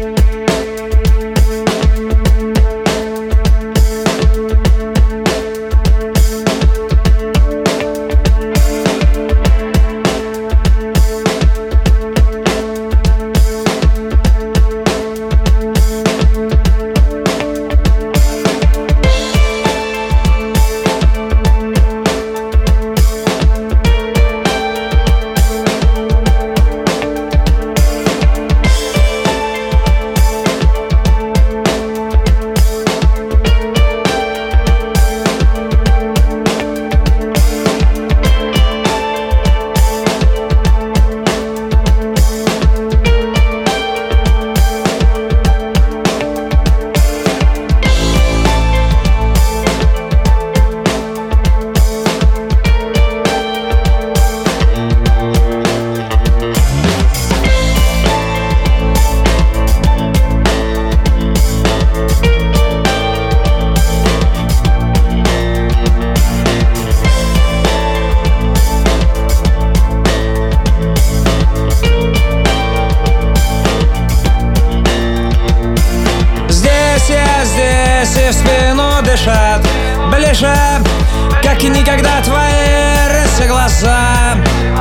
Здесь и в спину дышат ближе, как и никогда твои рыси глаза.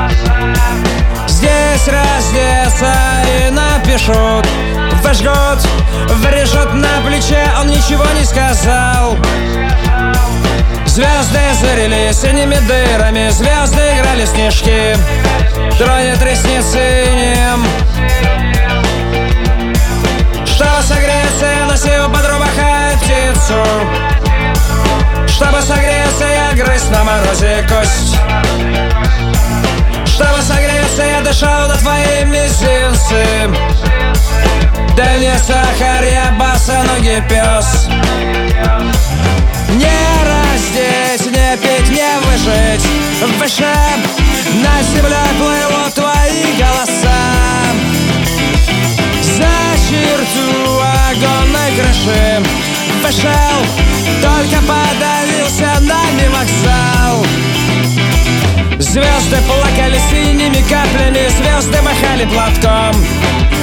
Здесь раздеться и напишут, вожгут, врежут на плече, он ничего не сказал. Звезды зарили синими дырами, звезды играли снежки, тронет ресницы ним. Чтобы согреться, я носил под рубахой птицу. Чтобы согреться, я грыз на морозе кость. Чтобы согреться, я дышал до твоей мизинцы. Да не сахар, я босоногий пес. Не раздеть, не пить, не выжить. Выше на земле плывут твои голоса. За черту огонной крыши вышел, только подавился нами вокзал. Звезды плакали синими каплями, звезды махали платком.